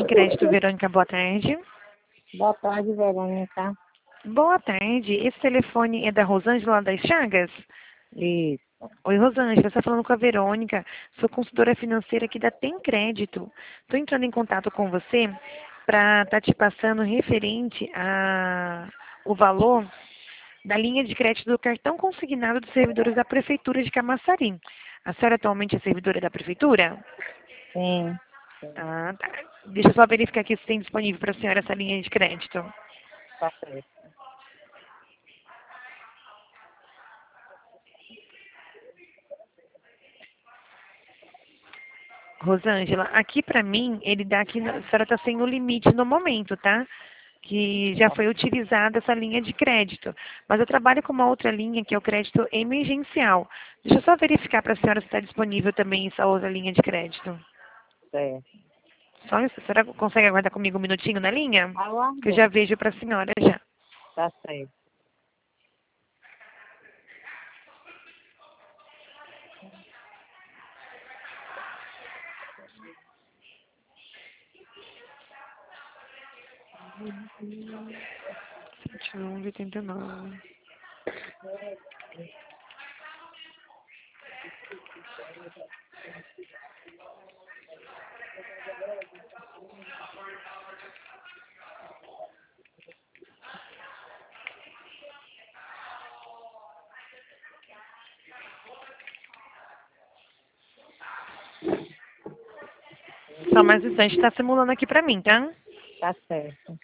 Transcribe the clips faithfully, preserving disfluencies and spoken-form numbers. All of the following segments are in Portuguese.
Crédito, Verônica, boa tarde. Boa tarde, Verônica. Boa tarde. Esse telefone é da Rosângela das Chagas? Isso. Oi, Rosângela, você está falando com a Verônica. Sou consultora financeira aqui da Tem Crédito. Estou entrando em contato com você para estar te passando referente a o valor da linha de crédito do cartão consignado dos servidores da Prefeitura de Camaçari. A senhora atualmente é servidora da Prefeitura? Sim. Ah, tá. Deixa eu só verificar aqui se tem disponível para a senhora essa linha de crédito. Tá certo. Rosângela, aqui para mim, ele dá que a senhora está sem o limite no momento, tá? Que já foi utilizada essa linha de crédito. Mas eu trabalho com uma outra linha, que é o crédito emergencial. Deixa eu só verificar para a senhora se está disponível também essa outra linha de crédito. Certo. Só isso, a senhora consegue aguardar comigo um minutinho na linha? Aguardo. Que eu já vejo para a senhora já. Tá certo. sete nove oitenta e nove. Só mais um instante, está simulando aqui para mim, tá? Tá certo.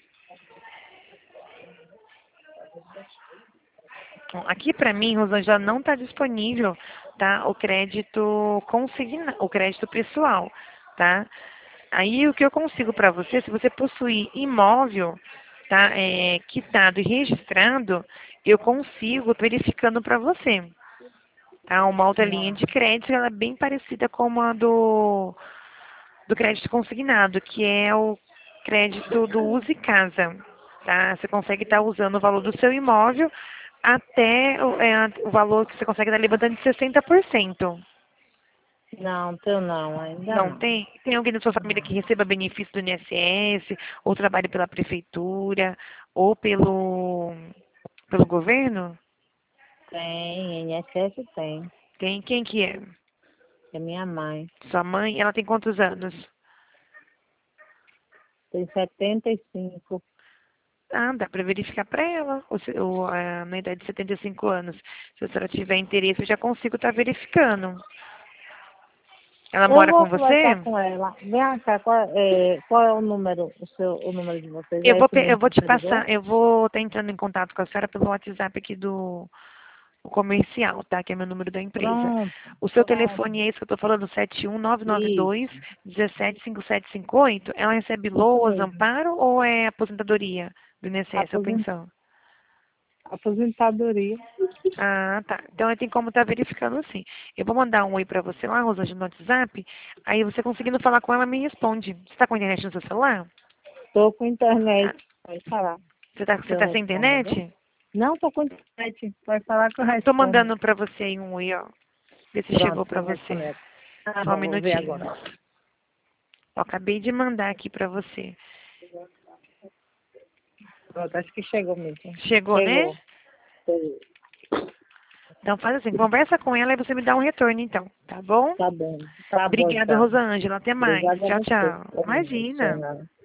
Bom, aqui para mim, Rosângela, não está disponível, tá? O crédito consigna, o crédito pessoal, tá? Aí o que eu consigo para você, se você possuir imóvel, tá? É, quitado e registrado, eu consigo verificando para você, tá? Uma outra linha de crédito, ela é bem parecida com a do do crédito consignado, que é o crédito do Use Casa, tá? Você consegue estar usando o valor do seu imóvel até o, é, o valor que você consegue estar levantando de sessenta por cento. Não, teu não, ainda Não não. tem? Tem alguém da sua família Não. que receba benefício do I N S S, ou trabalhe pela prefeitura, ou pelo, pelo governo? Tem, I N S S tem. Tem. Quem que é? É minha mãe. Sua mãe? Ela tem quantos anos? Tem setenta e cinco. Ah, dá para verificar para ela, ou, se- ou, ah, na idade de setenta e cinco anos. Se a senhora tiver interesse, eu já consigo estar verificando. Ela Eu mora vou com você? conversar com ela. Vem cá, qual é, qual é o número, o seu, o número de vocês? Eu É vou, esse pe- eu mesmo vou que te você ligou? passar, eu vou estar entrando em contato com a senhora pelo WhatsApp aqui do o comercial, tá? Que é meu número da empresa. Pronto, O seu pronto. telefone é esse que eu estou falando, sete um nove nove dois, Isso, um sete cinco sete cinco oito. Ela recebe isso LOAS, mesmo. Amparo ou é aposentadoria do I N S S ou Aposen- pensão? Aposentadoria. Ah, tá. Então tem como estar verificando sim. Eu vou mandar um oi pra você lá, Rosângela, no WhatsApp. Aí você conseguindo falar com ela, me responde. Você tá com a internet no seu celular? Tô com internet. Ah, Pode falar. você tá, Que você eu tá sem respondo, viu? internet? Não, tô com internet. Pode falar que eu Ah, tô respondo. mandando pra você aí um oi, ó. Vê se Pronto, chegou pra vou você. responder. Tá Só um bom, vou ver minutinho. agora. Ó, acabei de mandar aqui pra você. Pronto, acho que chegou mesmo. Chegou, né? Chegou. Chegou. Então faz assim, conversa com ela e você me dá um retorno então, tá bom? Tá bom. Tá bom, Obrigada, então. Rosângela. Até mais. Obrigada a Tchau, você. tchau. Imagina. Tchau.